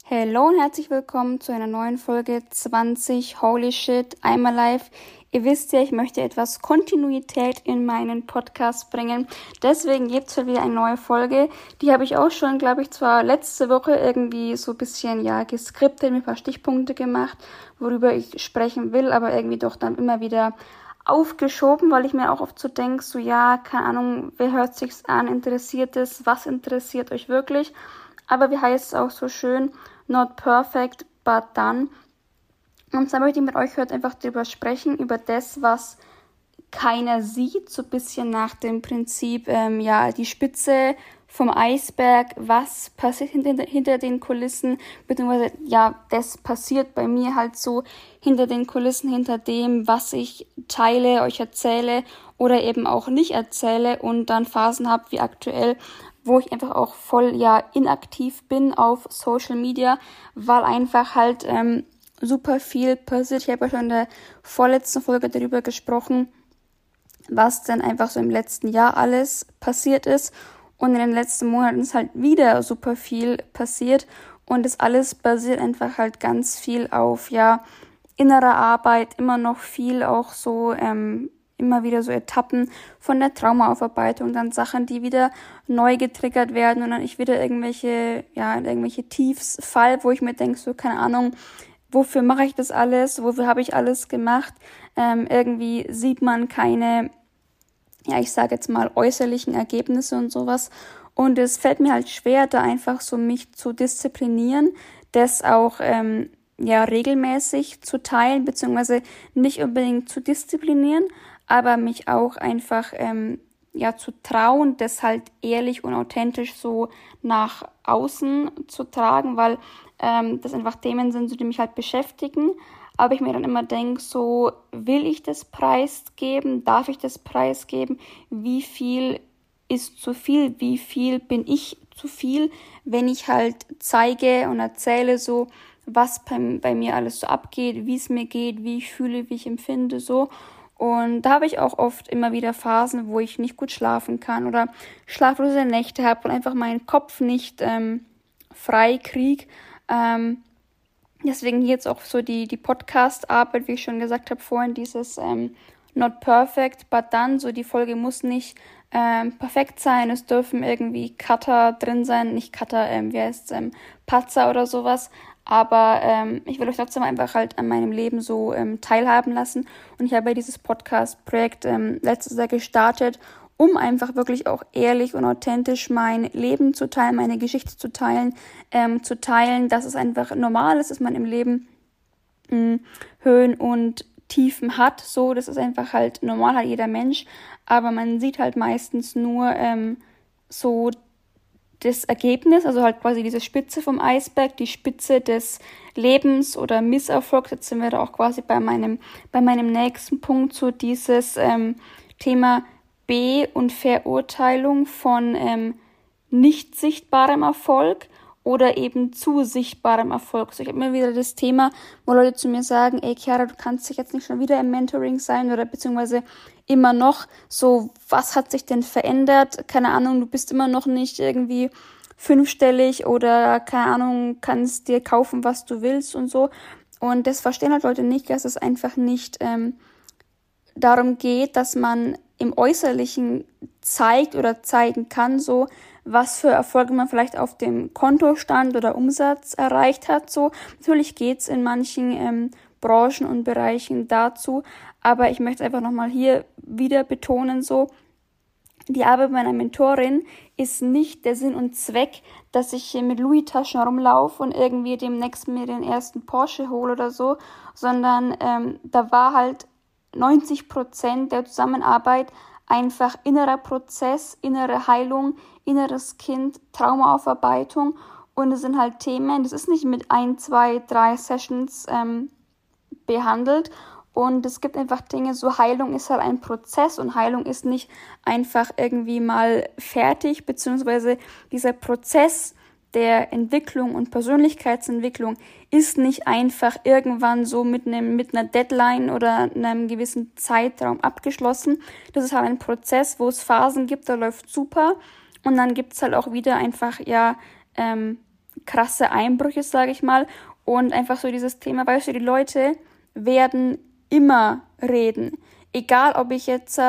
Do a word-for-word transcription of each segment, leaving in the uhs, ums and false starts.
Hallo und herzlich willkommen zu einer neuen Folge zwanzig Holy Shit, I'm Alive. Ihr wisst ja, ich möchte etwas Kontinuität in meinen Podcast bringen. Deswegen gibt es halt wieder eine neue Folge. Die habe ich auch schon, glaube ich, zwar letzte Woche irgendwie so ein bisschen ja geskriptet, mit ein paar Stichpunkte gemacht, worüber ich sprechen will, aber irgendwie doch dann immer wieder aufgeschoben, weil ich mir auch oft so denke, so ja, keine Ahnung, wer hört sich's an, interessiert es, was interessiert euch wirklich? Aber wie heißt es auch so schön, not perfect, but done. Und zwar möchte ich mit euch heute einfach darüber sprechen, über das, was keiner sieht, so ein bisschen nach dem Prinzip, ähm, ja, die Spitze vom Eisberg, was passiert hinter, hinter den Kulissen, beziehungsweise, ja, das passiert bei mir halt so hinter den Kulissen, hinter dem, was ich teile, euch erzähle oder eben auch nicht erzähle und dann Phasen habe wie aktuell, wo ich einfach auch voll, ja, inaktiv bin auf Social Media, weil einfach halt ähm, super viel passiert. Ich habe ja schon in der vorletzten Folge darüber gesprochen, was denn einfach so im letzten Jahr alles passiert ist. Und in den letzten Monaten ist halt wieder super viel passiert. Und das alles basiert einfach halt ganz viel auf, ja, innerer Arbeit, immer noch viel auch so, ähm, immer wieder so Etappen von der Traumaaufarbeitung, dann Sachen, die wieder neu getriggert werden und dann ich wieder irgendwelche, ja, irgendwelche Tiefs fall, wo ich mir denke, so, keine Ahnung, wofür mache ich das alles, wofür habe ich alles gemacht, ähm, irgendwie sieht man keine, ja, ich sage jetzt mal, äußerlichen Ergebnisse und sowas. Und es fällt mir halt schwer, da einfach so mich zu disziplinieren, das auch ähm, ja regelmäßig zu teilen, beziehungsweise nicht unbedingt zu disziplinieren, aber mich auch einfach ähm, ja zu trauen, das halt ehrlich und authentisch so nach außen zu tragen, weil ähm, das einfach Themen sind, so, die mich halt beschäftigen. Aber ich mir dann immer denke, so, will ich das preisgeben? Darf ich das preisgeben? Wie viel ist zu viel? Wie viel bin ich zu viel? Wenn ich halt zeige und erzähle so, was bei, bei mir alles so abgeht, wie es mir geht, wie ich fühle, wie ich empfinde, so. Und da habe ich auch oft immer wieder Phasen, wo ich nicht gut schlafen kann oder schlaflose Nächte habe und einfach meinen Kopf nicht ähm, frei kriege. Ähm, Deswegen hier jetzt auch so die, die Podcast-Arbeit, wie ich schon gesagt habe vorhin, dieses ähm, not perfect, but done. So die Folge muss nicht ähm, perfekt sein, es dürfen irgendwie Cutter drin sein, nicht Cutter, ähm, wie heißt es, ähm, Patzer oder sowas. Aber ähm, ich will euch trotzdem einfach halt an meinem Leben so ähm, teilhaben lassen. Und ich habe ja dieses Podcast-Projekt ähm, letztes Jahr gestartet, um einfach wirklich auch ehrlich und authentisch mein Leben zu teilen, meine Geschichte zu teilen, ähm, zu teilen, dass es einfach normal ist, dass man im Leben mh, Höhen und Tiefen hat. So, das ist einfach halt normal, hat jeder Mensch. Aber man sieht halt meistens nur ähm, so das Ergebnis, also halt quasi diese Spitze vom Eisberg, die Spitze des Lebens oder Misserfolgs. Jetzt sind wir da auch quasi bei meinem, bei meinem nächsten Punkt, so dieses ähm, Thema Be- und Verurteilung von ähm, nicht sichtbarem Erfolg oder eben zu sichtbarem Erfolg. So, ich habe immer wieder das Thema, wo Leute zu mir sagen, ey Chiara, du kannst dich jetzt nicht schon wieder im Mentoring sein oder beziehungsweise immer noch so, was hat sich denn verändert? Keine Ahnung, du bist immer noch nicht irgendwie fünfstellig oder keine Ahnung, kannst dir kaufen, was du willst und so. Und das verstehen halt Leute nicht, dass es einfach nicht ähm, darum geht, dass man im Äußerlichen zeigt oder zeigen kann, so was für Erfolge man vielleicht auf dem Kontostand oder Umsatz erreicht hat. So natürlich geht's in manchen ähm, Branchen und Bereichen dazu, aber ich möchte einfach nochmal hier wieder betonen, so die Arbeit meiner Mentorin ist nicht der Sinn und Zweck, dass ich hier mit Louis-Taschen rumlaufe und irgendwie demnächst mir den ersten Porsche hole oder so, sondern ähm, da war halt neunzig Prozent der Zusammenarbeit einfach innerer Prozess, innere Heilung, inneres Kind, Traumaaufarbeitung und es sind halt Themen, das ist nicht mit ein, zwei, drei Sessions ähm, behandelt und es gibt einfach Dinge, so Heilung ist halt ein Prozess und Heilung ist nicht einfach irgendwie mal fertig, beziehungsweise dieser Prozess der Entwicklung und Persönlichkeitsentwicklung ist nicht einfach irgendwann so mit einem mit einer Deadline oder einem gewissen Zeitraum abgeschlossen. Das ist halt ein Prozess, wo es Phasen gibt, da läuft super und dann gibt es halt auch wieder einfach ja ähm, krasse Einbrüche, sage ich mal. Und einfach so dieses Thema, weißt du, die Leute werden immer reden. Egal, ob ich jetzt,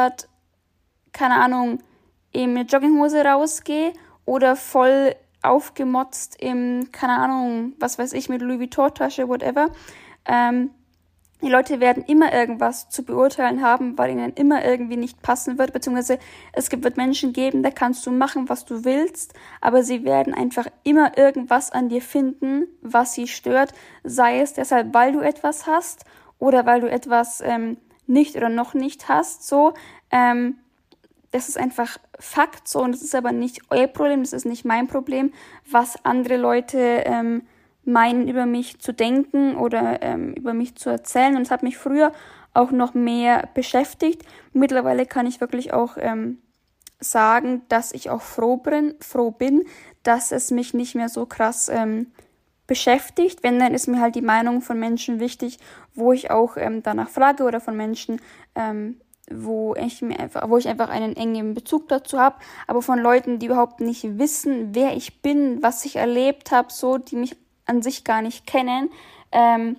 keine Ahnung, in eine Jogginghose rausgehe oder voll aufgemotzt im, keine Ahnung, was weiß ich, mit Louis Vuitton-Tasche, whatever. Ähm, die Leute werden immer irgendwas zu beurteilen haben, weil ihnen immer irgendwie nicht passen wird, beziehungsweise es wird Menschen geben, da kannst du machen, was du willst, aber sie werden einfach immer irgendwas an dir finden, was sie stört, sei es deshalb, weil du etwas hast oder weil du etwas ähm, nicht oder noch nicht hast, so, ähm, das ist einfach Fakt, so, und das ist aber nicht euer Problem, das ist nicht mein Problem, was andere Leute ähm, meinen, über mich zu denken oder ähm, über mich zu erzählen. Und es hat mich früher auch noch mehr beschäftigt. Mittlerweile kann ich wirklich auch ähm, sagen, dass ich auch froh bin, froh bin, dass es mich nicht mehr so krass ähm, beschäftigt. Wenn, dann ist mir halt die Meinung von Menschen wichtig, wo ich auch ähm, danach frage, oder von Menschen, ähm, wo ich mir einfach, wo ich einfach einen engen Bezug dazu habe, aber von Leuten, die überhaupt nicht wissen, wer ich bin, was ich erlebt habe, so, die mich an sich gar nicht kennen, ähm,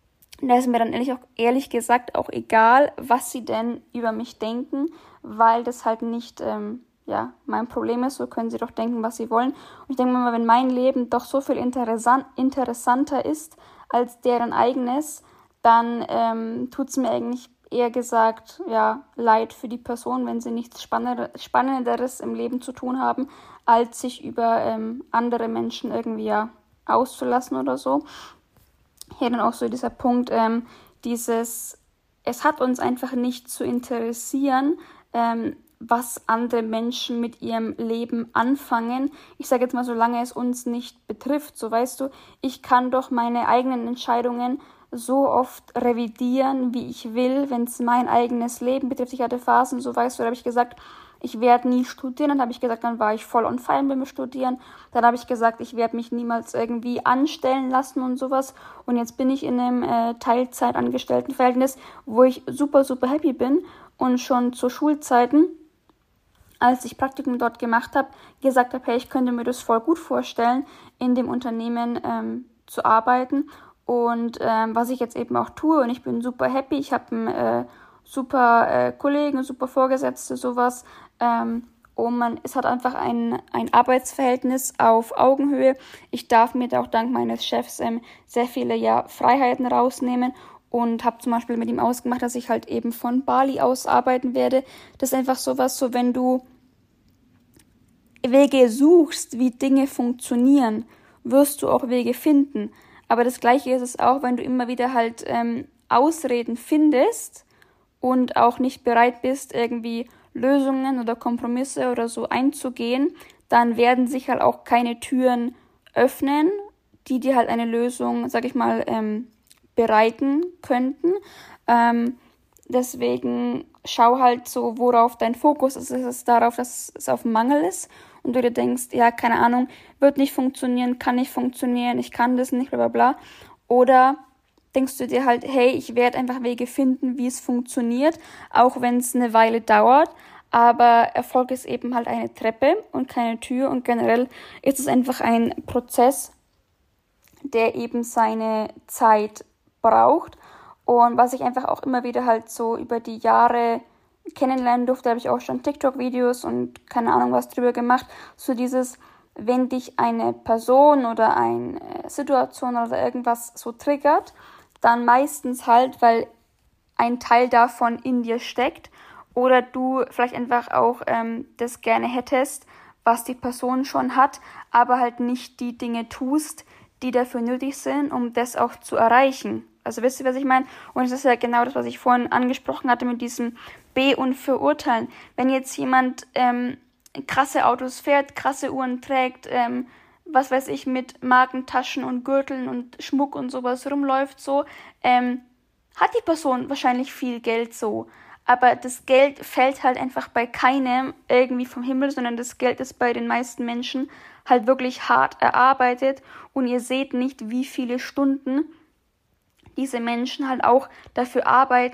da ist mir dann ehrlich, auch, ehrlich gesagt auch egal, was sie denn über mich denken, weil das halt nicht ähm, ja, mein Problem ist, so können sie doch denken, was sie wollen. Und ich denke mir mal, wenn mein Leben doch so viel interessant, interessanter ist als deren eigenes, dann ähm, tut es mir eigentlich eher gesagt, ja, leid für die Person, wenn sie nichts Spannenderes im Leben zu tun haben, als sich über ähm, andere Menschen irgendwie ja auszulassen oder so. Hier dann auch so dieser Punkt, ähm, dieses, es hat uns einfach nicht zu interessieren, ähm, was andere Menschen mit ihrem Leben anfangen. Ich sage jetzt mal, solange es uns nicht betrifft, so, weißt du, ich kann doch meine eigenen Entscheidungen so oft revidieren, wie ich will, wenn es mein eigenes Leben betrifft. Ich hatte Phasen, so, weißt du, da habe ich gesagt, ich werde nie studieren. Dann habe ich gesagt, dann war ich voll on fire beim Studieren. Dann habe ich gesagt, ich werde mich niemals irgendwie anstellen lassen und sowas. Und jetzt bin ich in einem äh, Teilzeitangestelltenverhältnis, wo ich super, super happy bin. Und schon zu Schulzeiten, als ich Praktikum dort gemacht habe, gesagt habe, hey, ich könnte mir das voll gut vorstellen, in dem Unternehmen ähm, zu arbeiten. Und ähm, was ich jetzt eben auch tue, und ich bin super happy, ich habe einen äh, super äh, Kollegen, super Vorgesetzte, sowas. Ähm, und man, es hat einfach ein, ein Arbeitsverhältnis auf Augenhöhe. Ich darf mir da auch dank meines Chefs ähm, sehr viele ja, Freiheiten rausnehmen und habe zum Beispiel mit ihm ausgemacht, dass ich halt eben von Bali aus arbeiten werde. Das ist einfach sowas, so wenn du Wege suchst, wie Dinge funktionieren, wirst du auch Wege finden. Aber das Gleiche ist es auch, wenn du immer wieder halt ähm, Ausreden findest und auch nicht bereit bist, irgendwie Lösungen oder Kompromisse oder so einzugehen, dann werden sich halt auch keine Türen öffnen, die dir halt eine Lösung, sag ich mal, ähm, bereiten könnten. Ähm, deswegen schau halt so, worauf dein Fokus ist. Ist es darauf, dass es auf Mangel ist und du dir denkst, ja, keine Ahnung, wird nicht funktionieren, kann nicht funktionieren, ich kann das nicht, bla bla bla. Oder denkst du dir halt, hey, ich werde einfach Wege finden, wie es funktioniert, auch wenn es eine Weile dauert. Aber Erfolg ist eben halt eine Treppe und keine Tür. Und generell ist es einfach ein Prozess, der eben seine Zeit braucht. Und was ich einfach auch immer wieder halt so über die Jahre kennenlernen durfte, habe ich auch schon TikTok-Videos und keine Ahnung was drüber gemacht. So dieses, wenn dich eine Person oder eine Situation oder irgendwas so triggert, dann meistens halt, weil ein Teil davon in dir steckt oder du vielleicht einfach auch ähm, das gerne hättest, was die Person schon hat, aber halt nicht die Dinge tust, die dafür nötig sind, um das auch zu erreichen. Also wisst ihr, was ich meine? Und es ist ja genau das, was ich vorhin angesprochen hatte mit diesem Be- und Verurteilen. Wenn jetzt jemand ähm, krasse Autos fährt, krasse Uhren trägt, ähm, was weiß ich, mit Markentaschen und Gürteln und Schmuck und sowas rumläuft, so, ähm, hat die Person wahrscheinlich viel Geld so. Aber das Geld fällt halt einfach bei keinem irgendwie vom Himmel, sondern das Geld ist bei den meisten Menschen halt wirklich hart erarbeitet und ihr seht nicht, wie viele Stunden diese Menschen halt auch dafür arbeiten,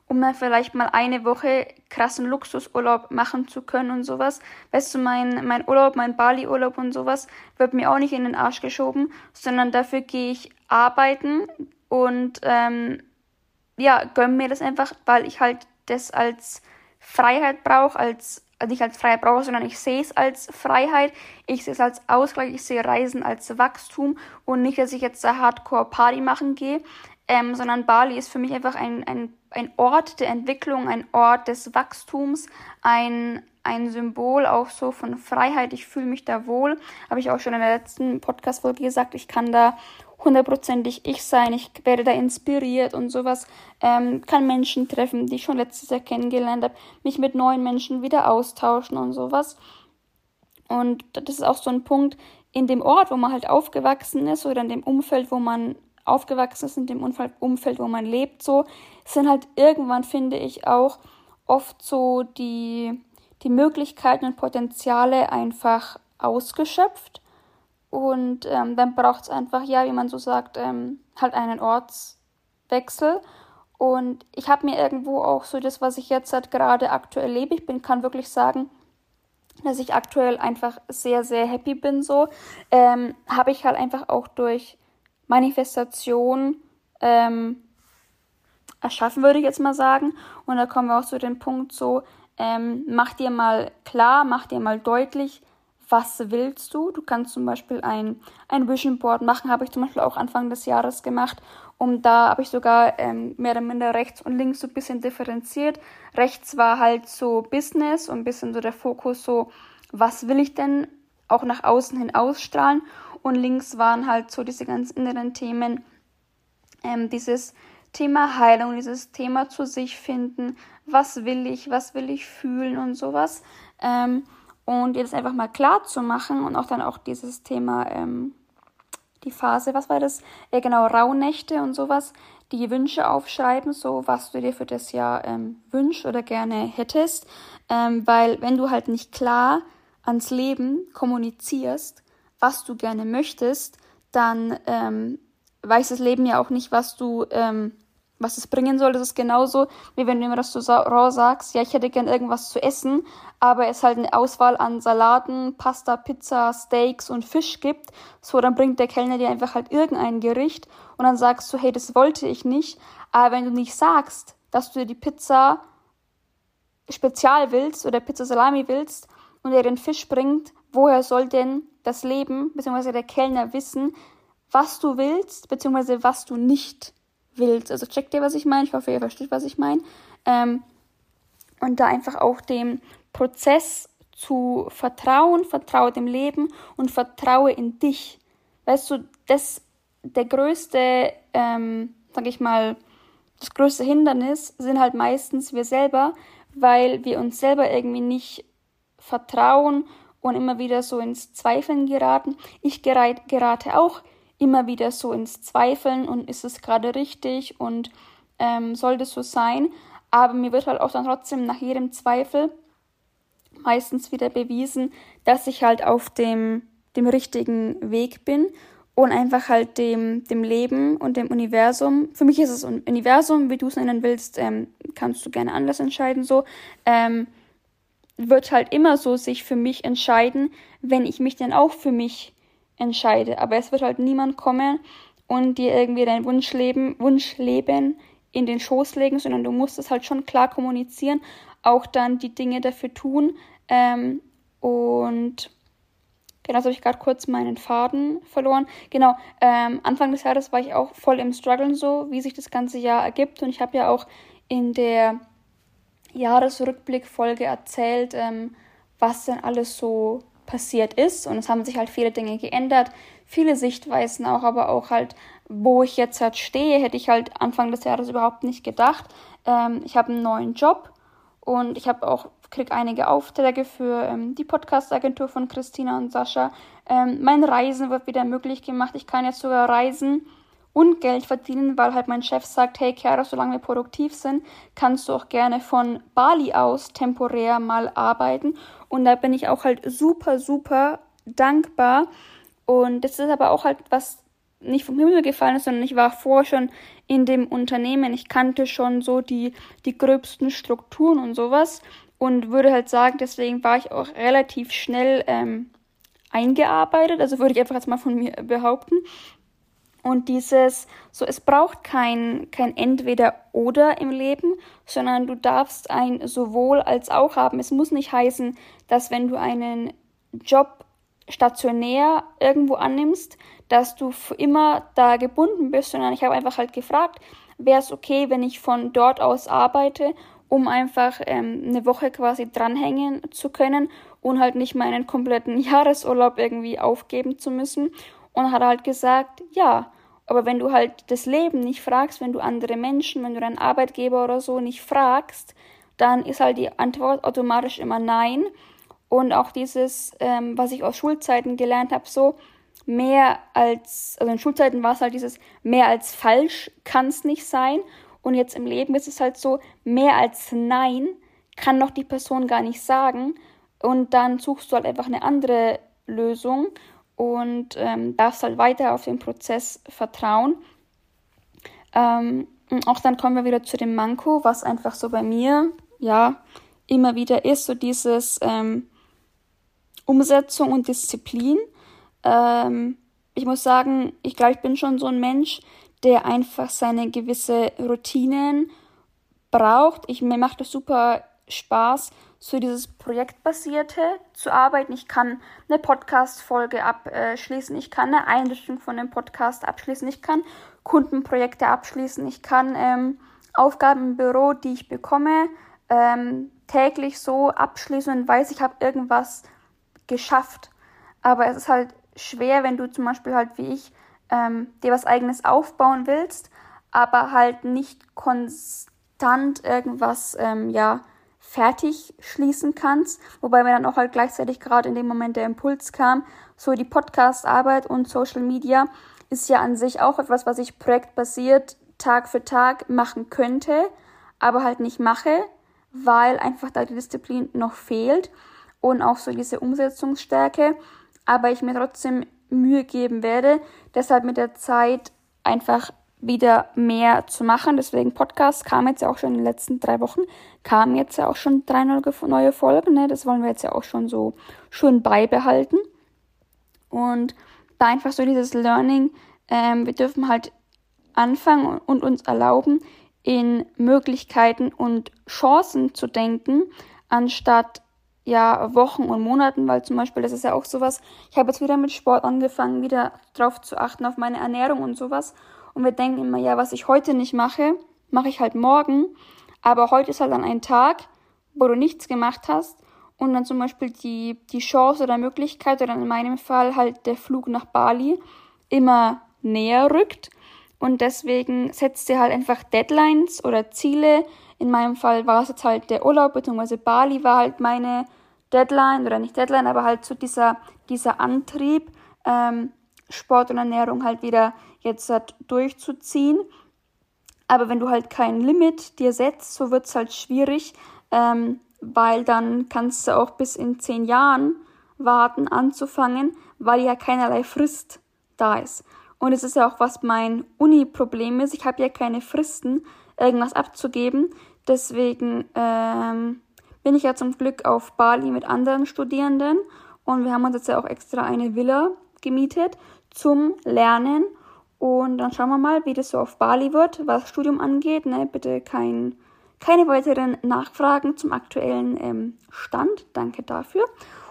um dann vielleicht mal eine Woche krassen Luxusurlaub machen zu können und sowas. Weißt du, mein, mein Urlaub, mein Bali-Urlaub und sowas wird mir auch nicht in den Arsch geschoben, sondern dafür gehe ich arbeiten und ähm, ja, gönn mir das einfach, weil ich halt das als Freiheit brauche, als also nicht als Freiheit brauche, sondern ich sehe es als Freiheit, ich sehe es als Ausgleich, ich sehe Reisen als Wachstum und nicht, dass ich jetzt da Hardcore-Party machen gehe, ähm, sondern Bali ist für mich einfach ein, ein, ein Ort der Entwicklung, ein Ort des Wachstums, ein, ein Symbol auch so von Freiheit. Ich fühle mich da wohl, habe ich auch schon in der letzten Podcast-Folge gesagt, ich kann da hundertprozentig ich sein, ich werde da inspiriert und sowas, ähm, kann Menschen treffen, die ich schon letztes Jahr kennengelernt habe, mich mit neuen Menschen wieder austauschen und sowas. Und das ist auch so ein Punkt, in dem Ort, wo man halt aufgewachsen ist oder in dem Umfeld, wo man aufgewachsen ist, in dem Umfeld, wo man lebt, so, sind halt irgendwann, finde ich, auch oft so die, die Möglichkeiten und Potenziale einfach ausgeschöpft. Und ähm, dann braucht es einfach, ja, wie man so sagt, ähm, halt einen Ortswechsel. Und ich habe mir irgendwo auch so das, was ich jetzt halt gerade aktuell lebe, ich bin, kann wirklich sagen, dass ich aktuell einfach sehr, sehr happy bin, so, ähm, habe ich halt einfach auch durch Manifestation ähm, erschaffen, würde ich jetzt mal sagen. Und da kommen wir auch zu dem Punkt so, ähm, mach dir mal klar, mach dir mal deutlich, was willst du? Du kannst zum Beispiel ein, ein Vision Board machen, habe ich zum Beispiel auch Anfang des Jahres gemacht. Und da habe ich sogar ähm, mehr oder minder rechts und links so ein bisschen differenziert. Rechts war halt so Business und ein bisschen so der Fokus so, was will ich denn auch nach außen hin ausstrahlen? Und links waren halt so diese ganz inneren Themen, ähm, dieses Thema Heilung, dieses Thema zu sich finden, was will ich, was will ich fühlen und sowas. Ähm, und dir das einfach mal klar zu machen und auch dann auch dieses Thema, ähm, die Phase, was war das? Ja, genau, Rauhnächte und sowas, die Wünsche aufschreiben, so was du dir für das Jahr ähm, wünschst oder gerne hättest. Ähm, weil wenn du halt nicht klar ans Leben kommunizierst, was du gerne möchtest, dann ähm, weiß das Leben ja auch nicht, was du, ähm, was es bringen soll. Das ist genauso, wie wenn du immer das so raw sagst, ja, ich hätte gern irgendwas zu essen, aber es halt eine Auswahl an Salaten, Pasta, Pizza, Steaks und Fisch gibt, so, dann bringt der Kellner dir einfach halt irgendein Gericht und dann sagst du, hey, das wollte ich nicht. Aber wenn du nicht sagst, dass du dir die Pizza Spezial willst oder Pizza Salami willst und er den Fisch bringt, woher soll denn das Leben bzw. der Kellner wissen, was du willst bzw. was du nicht willst? Also checkt ihr, was ich meine? Ich hoffe, ihr versteht, was ich meine. Ähm, und da einfach auch dem Prozess zu vertrauen, vertraue dem Leben und vertraue in dich. Weißt du, das der größte, ähm, sag ich mal, das größte Hindernis sind halt meistens wir selber, weil wir uns selber irgendwie nicht vertrauen und immer wieder so ins Zweifeln geraten. Ich gerate auch immer wieder so ins Zweifeln und ist es gerade richtig und ähm, soll das so sein? Aber mir wird halt auch dann trotzdem nach jedem Zweifel meistens wieder bewiesen, dass ich halt auf dem, dem richtigen Weg bin und einfach halt dem, dem Leben und dem Universum, für mich ist es ein Universum, wie du es nennen willst, ähm, kannst du gerne anders entscheiden, so, ähm, wird halt immer so sich für mich entscheiden, wenn ich mich dann auch für mich entscheide. Aber es wird halt niemand kommen und dir irgendwie dein Wunschleben, Wunschleben in den Schoß legen, sondern du musst es halt schon klar kommunizieren, auch dann die Dinge dafür tun. Ähm, und genau, so habe ich gerade kurz meinen Faden verloren. Genau, ähm, Anfang des Jahres war ich auch voll im Struggeln so, wie sich das ganze Jahr ergibt. Und ich habe ja auch in der Jahresrückblick-Folge erzählt, ähm, was denn alles so passiert ist. Und es haben sich halt viele Dinge geändert, viele Sichtweisen auch, aber auch halt, wo ich jetzt halt stehe, hätte ich halt Anfang des Jahres überhaupt nicht gedacht. Ähm, ich habe einen neuen Job und ich habe auch, kriege einige Aufträge für ähm, die Podcast-Agentur von Christina und Sascha. Ähm, mein Reisen wird wieder möglich gemacht. Ich kann jetzt sogar reisen und Geld verdienen, weil halt mein Chef sagt, hey Chiara, solange wir produktiv sind, kannst du auch gerne von Bali aus temporär mal arbeiten. Und da bin ich auch halt super, super dankbar. Und das ist aber auch halt was, nicht vom Himmel gefallen ist, sondern ich war vorher schon in dem Unternehmen. Ich kannte schon so die, die gröbsten Strukturen und sowas und würde halt sagen, deswegen war ich auch relativ schnell ähm, eingearbeitet. Also würde ich einfach jetzt mal von mir behaupten. Und dieses, so es braucht kein, kein Entweder-Oder im Leben, sondern du darfst ein sowohl als auch haben. Es muss nicht heißen, dass wenn du einen Job stationär irgendwo annimmst, dass du für immer da gebunden bist, sondern ich habe einfach halt gefragt, wäre es okay, wenn ich von dort aus arbeite, um einfach ähm, eine Woche quasi dranhängen zu können und halt nicht meinen kompletten Jahresurlaub irgendwie aufgeben zu müssen. Und hat halt gesagt, ja, aber wenn du halt das Leben nicht fragst, wenn du andere Menschen, wenn du deinen Arbeitgeber oder so nicht fragst, dann ist halt die Antwort automatisch immer nein. Und auch dieses, ähm, was ich aus Schulzeiten gelernt habe, so mehr als, also in Schulzeiten war es halt dieses, mehr als falsch kann es nicht sein. Und jetzt im Leben ist es halt so, mehr als nein kann doch die Person gar nicht sagen. Und dann suchst du halt einfach eine andere Lösung und ähm, darfst halt weiter auf den Prozess vertrauen. Ähm, und auch dann kommen wir wieder zu dem Manko, was einfach so bei mir, ja, immer wieder ist, so dieses ähm, Umsetzung und Disziplin. Ähm, ich muss sagen, ich glaube, ich bin schon so ein Mensch, der einfach seine gewisse Routinen braucht. Ich, mir macht es super Spaß, so dieses Projektbasierte zu arbeiten. Ich kann eine Podcast-Folge abschließen, ich kann eine Einrichtung von einem Podcast abschließen, ich kann Kundenprojekte abschließen, ich kann ähm, Aufgaben im Büro, die ich bekomme, ähm, täglich so abschließen und weiß, ich habe irgendwas geschafft. Aber es ist halt schwer, wenn du zum Beispiel halt wie ich ähm, dir was Eigenes aufbauen willst, aber halt nicht konstant irgendwas ähm, ja fertig schließen kannst, wobei mir dann auch halt gleichzeitig gerade in dem Moment der Impuls kam, so die Podcast-Arbeit und Social Media ist ja an sich auch etwas, was ich projektbasiert Tag für Tag machen könnte, aber halt nicht mache, weil einfach da die Disziplin noch fehlt und auch so diese Umsetzungsstärke, aber ich mir trotzdem Mühe geben werde, deshalb mit der Zeit einfach wieder mehr zu machen. Deswegen Podcast kam jetzt ja auch schon in den letzten drei Wochen, kamen jetzt ja auch schon drei neue Folgen, ne? Das wollen wir jetzt ja auch schon so schön beibehalten. Und da einfach so dieses Learning, ähm, wir dürfen halt anfangen und uns erlauben, in Möglichkeiten und Chancen zu denken, anstatt ja Wochen und Monaten, weil zum Beispiel, das ist ja auch sowas, ich habe jetzt wieder mit Sport angefangen, wieder drauf zu achten, auf meine Ernährung und sowas. Und wir denken immer, ja, was ich heute nicht mache, mache ich halt morgen. Aber heute ist halt dann ein Tag, wo du nichts gemacht hast und dann zum Beispiel die, die Chance oder Möglichkeit oder in meinem Fall halt der Flug nach Bali immer näher rückt. Und deswegen setzt dir halt einfach Deadlines oder Ziele. In meinem Fall war es jetzt halt der Urlaub, beziehungsweise Bali war halt meine Deadline oder nicht Deadline, aber halt so dieser, dieser Antrieb, ähm, Sport und Ernährung halt wieder jetzt halt durchzuziehen. Aber wenn du halt kein Limit dir setzt, so wird es halt schwierig, ähm, weil dann kannst du auch bis in zehn Jahren warten, anzufangen, weil ja keinerlei Frist da ist. Und es ist ja auch, was mein Uni-Problem ist. Ich habe ja keine Fristen, irgendwas abzugeben. Deswegen ähm, bin ich ja zum Glück auf Bali mit anderen Studierenden. Und wir haben uns jetzt ja auch extra eine Villa gemietet zum Lernen. Und dann schauen wir mal, wie das so auf Bali wird, was das Studium angeht. Ne? Bitte kein, keine weiteren Nachfragen zum aktuellen ähm, Stand. Danke dafür.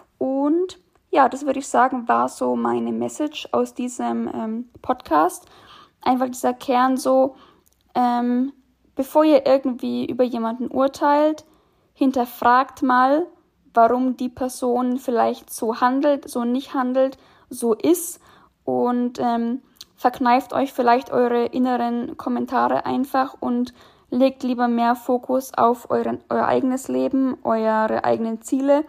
Und ja, das würde ich sagen, war so meine Message aus diesem ähm, Podcast. Einfach dieser Kern so, ähm, bevor ihr irgendwie über jemanden urteilt, hinterfragt mal, warum die Person vielleicht so handelt, so nicht handelt, so ist und ähm, verkneift euch vielleicht eure inneren Kommentare einfach und legt lieber mehr Fokus auf euren, euer eigenes Leben, eure eigenen Ziele.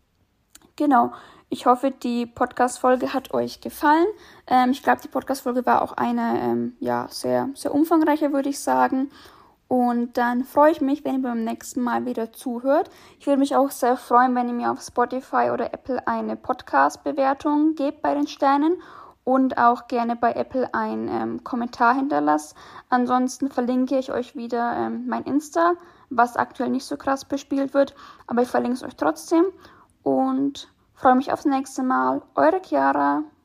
Genau. Ich hoffe, die Podcast-Folge hat euch gefallen. Ähm, ich glaube, die Podcast-Folge war auch eine ähm, ja, sehr, sehr umfangreiche, würde ich sagen. Und dann freue ich mich, wenn ihr beim nächsten Mal wieder zuhört. Ich würde mich auch sehr freuen, wenn ihr mir auf Spotify oder Apple eine Podcast-Bewertung gebt bei den Sternen. und auch gerne bei Apple einen ähm, Kommentar hinterlasst. Ansonsten verlinke ich euch wieder ähm, mein Insta, was aktuell nicht so krass bespielt wird, aber ich verlinke es euch trotzdem und freue mich aufs nächste Mal. Eure Chiara.